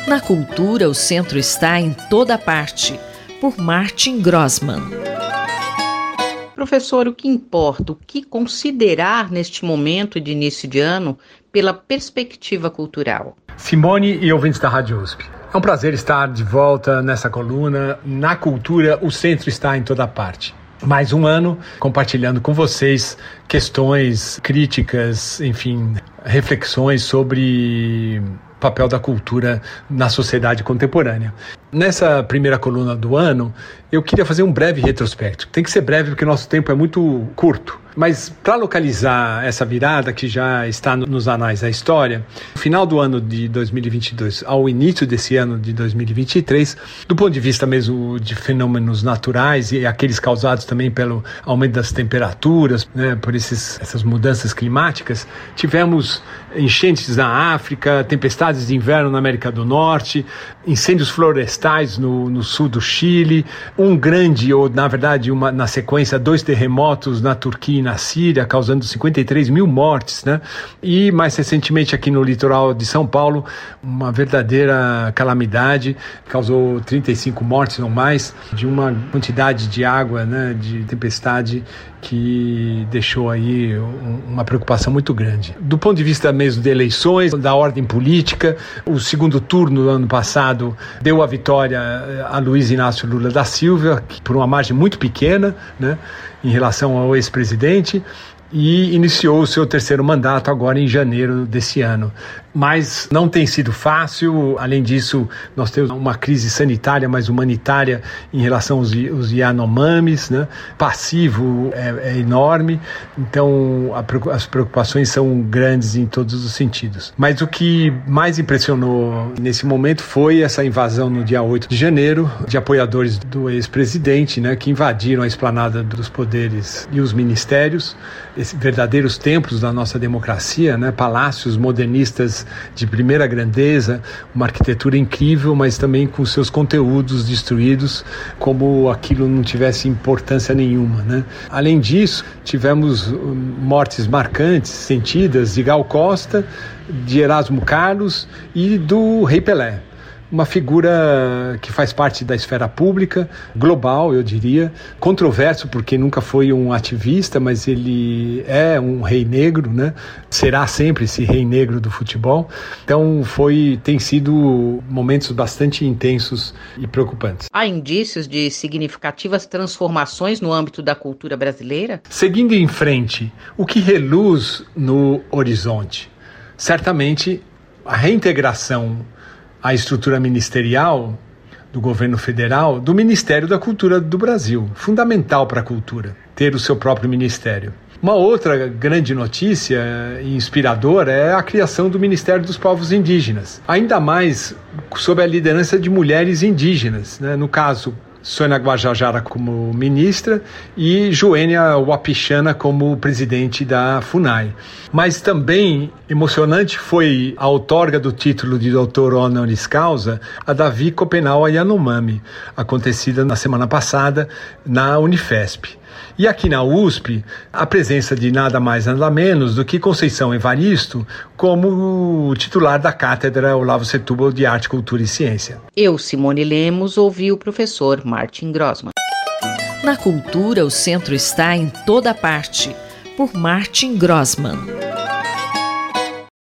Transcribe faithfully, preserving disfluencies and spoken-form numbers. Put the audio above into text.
Na cultura, o centro está em toda parte, por Martin Grossmann. Professor, o que importa, o que considerar neste momento de início de ano pela perspectiva cultural? Simone e ouvintes da Rádio U S P. É um prazer estar de volta nessa coluna. Na cultura, o centro está em toda parte. Mais um ano compartilhando com vocês questões, críticas, enfim, reflexões sobre o papel da cultura na sociedade contemporânea. Nessa primeira coluna do ano, eu queria fazer um breve retrospecto. Tem que ser breve porque o nosso tempo é muito curto. Mas para localizar essa virada que já está nos anais da história, no final do ano de dois mil e vinte e dois ao início desse ano de dois mil e vinte e três, do ponto de vista mesmo de fenômenos naturais e aqueles causados também pelo aumento das temperaturas, né, por esses, essas mudanças climáticas, tivemos enchentes na África, tempestades de inverno na América do Norte, incêndios florestais no, no sul do Chile, um grande, ou na verdade uma, na sequência, dois terremotos na Turquia e na Síria, causando cinquenta e três mil mortes, né? E mais recentemente aqui no litoral de São Paulo, uma verdadeira calamidade, causou trinta e cinco mortes ou mais, de uma quantidade de água, né, de tempestade que deixou aí uma preocupação muito grande. Do ponto de vista mesmo de eleições, da ordem política, o segundo turno do ano passado deu a vitória a Luiz Inácio Lula da Silva, por uma margem muito pequena, né, em relação ao ex-presidente, e iniciou o seu terceiro mandato agora em janeiro desse ano. Mas não tem sido fácil. Além disso, nós temos uma crise sanitária, mas humanitária em relação aos, aos Yanomamis, né? Passivo é, é enorme, então a, as preocupações são grandes em todos os sentidos. Mas o que mais impressionou nesse momento foi essa invasão no dia oito de janeiro de apoiadores do ex-presidente, né, que invadiram a esplanada dos poderes e os ministérios, esses verdadeiros templos da nossa democracia, né, palácios modernistas de primeira grandeza, uma arquitetura incrível, mas também com seus conteúdos destruídos, como aquilo não tivesse importância nenhuma, né? Além disso, tivemos mortes marcantes, sentidas, de Gal Costa, de Erasmo Carlos e do Rei Pelé. Uma figura que faz parte da esfera pública, global, eu diria, controverso porque nunca foi um ativista, mas ele é um rei negro, né? Será sempre esse rei negro do futebol. Então foi, tem sido momentos bastante intensos e preocupantes. Há indícios de significativas transformações no âmbito da cultura brasileira? Seguindo em frente, o que reluz no horizonte? Certamente a reintegração a estrutura ministerial do governo federal, do Ministério da Cultura do Brasil. Fundamental para a cultura, ter o seu próprio ministério. Uma outra grande notícia inspiradora é a criação do Ministério dos Povos Indígenas, ainda mais sob a liderança de mulheres indígenas, né? No caso, Sônia Guajajara como ministra e Joênia Wapichana como presidente da FUNAI. Mas também emocionante foi a outorga do título de doutor honoris causa a Davi Copenau Yanomami, acontecida na semana passada na Unifesp. E aqui na U S P, a presença de nada mais nada menos do que Conceição Evaristo como titular da Cátedra Olavo Setúbal de Arte, Cultura e Ciência. Eu, Simone Lemos, ouvi o professor Martin Grossmann. Na cultura, o centro está em toda parte, por Martin Grossmann.